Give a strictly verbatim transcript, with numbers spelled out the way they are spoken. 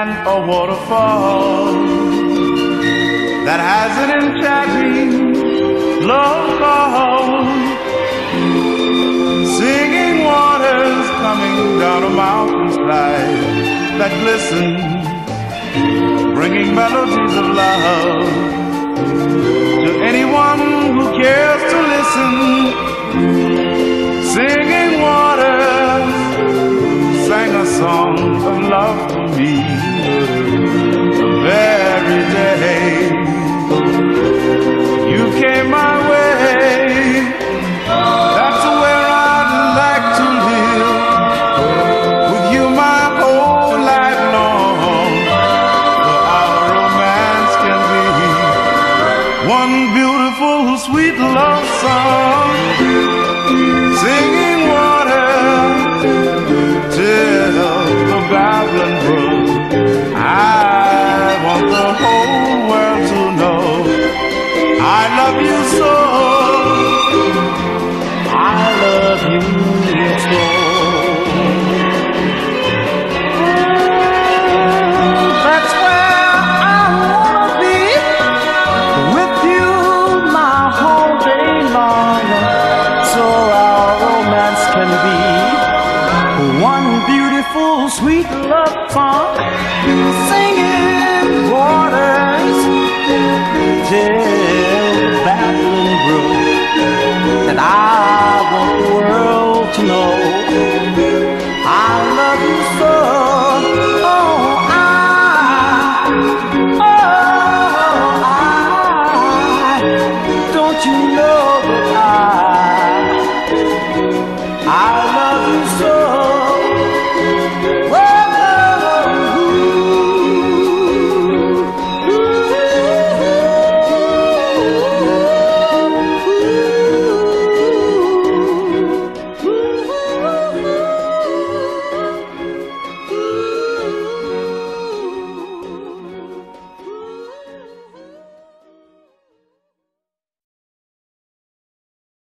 and a waterfall that has an enchanting love call. Singing waters coming down a mountain slide that glisten, bringing melodies of love to anyone who cares to listen. Singing waters sang a song of love for me the very day you came my way. That's where I'd like to live with you my whole life long. For our romance can be one beautiful sweet love song. Singing water till the babbling brook. I want the whole world to know I love you so. I love you so. That's where I wanna be, with you my whole day long, so our romance can be one beautiful sweet love song. Singing waters till babbling brook. And I want the world to know I love you so. Oh, I, oh, I, don't you know?